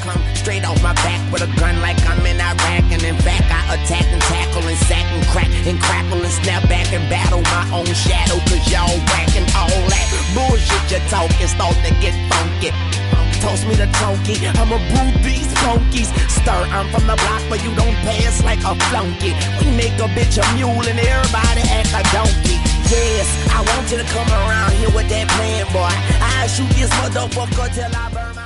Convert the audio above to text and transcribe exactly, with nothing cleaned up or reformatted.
come straight off my back with a gun like I'm in Iraq. And in fact, I attack and tackle and sack and crack and crackle and snap back and battle my own shadow. Cause y'all whack and all that bullshit you talking start to get funky. Toss me the tonky, I'ma brew these funkies. Stir, I'm from the block but you don't pass like a flunky. We make a bitch a mule and everybody act a donkey. Yes, I want you to come around here with that plan, boy. I shoot this motherfucker till I burn my